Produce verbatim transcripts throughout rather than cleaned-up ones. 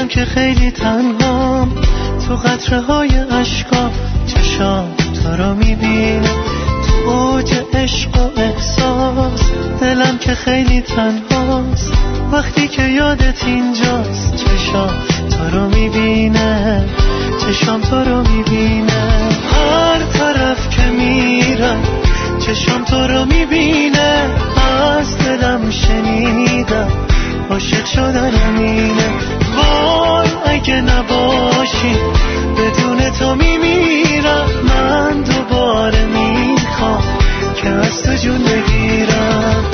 بگم که خیلی تنهام، تو قطره های عشقا چشام تو رو میبینه، تو اوج عشق و احساس دلم که خیلی تنهاست، وقتی که یادت اینجاست چشام تو رو میبینه، چشام تو رو میبینه. هر طرف که میرم چشام تو رو میبینه، از دلم شنیدم عاشق شدنم اینه. وای اگه نباشی بدون تو میمیرم، من دوباره میخوام که از تو جون بگیرم.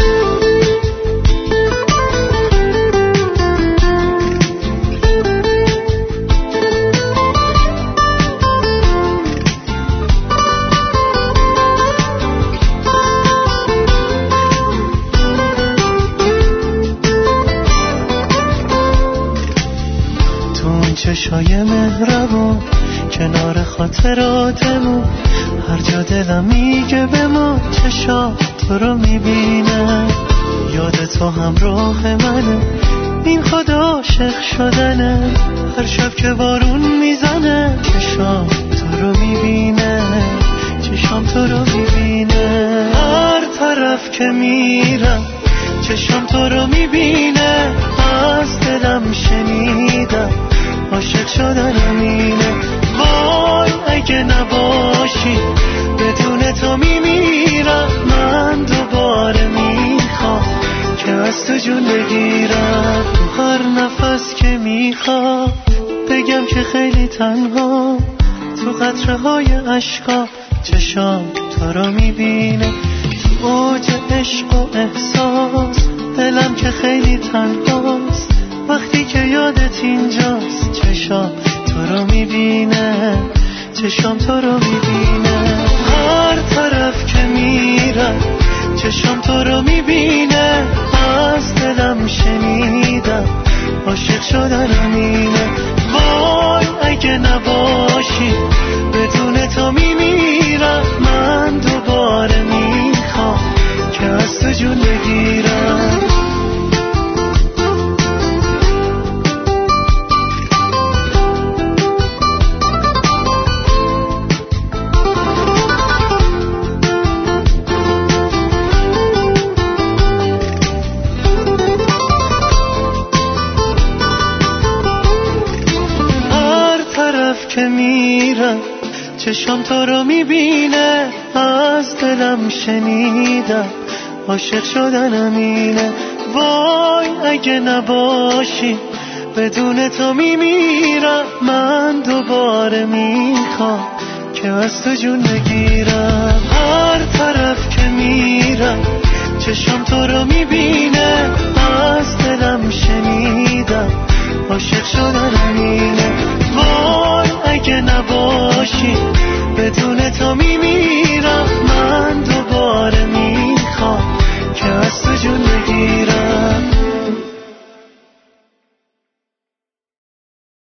چشای مهربون کنار خاطراتمون، هر جا دلم میگه بمان چشام تو رو میبینه، یاد تو همراه منه، این خدا عاشق شدنه. هر شب که بارون میزنه چشام تو رو میبینه، چشام تو رو میبینه. هر طرف که میرم چشام تو رو میبینه، از دلم شنیدم عاشق شدنم اینه. وای اگه نباشی بدون تو میمیرم، من دوباره میخوام که از تو جون بگیرم. هر نفس که میخوام بگم که خیلی تنها، تو قطره های عشقا چشام تو رو میبینه، تو اوج عشق و احساس دلم که خیلی تنهاست، وقتی که یادت اینجاست چشام تو رو میبینه، چشام تو رو میبینه. هر طرف که میرم چشام تو رو میبینه، از دلم شنیدم عاشق شدنم اینه. وای اگه نباشی بدون تو میمیرم، من دوباره میخوام که از تو جون بگیرم. که میرم چشام تو رو میبینه، از دلم شنیدم عاشق شدنم اینه. وای اگه نباشی بدون تو میمیرم، من دوباره میخوام که از تو جون بگیرم. هر طرف که میرم چشام تو رو میبینه، از دلم شنیدم عاشق شدنم اینه.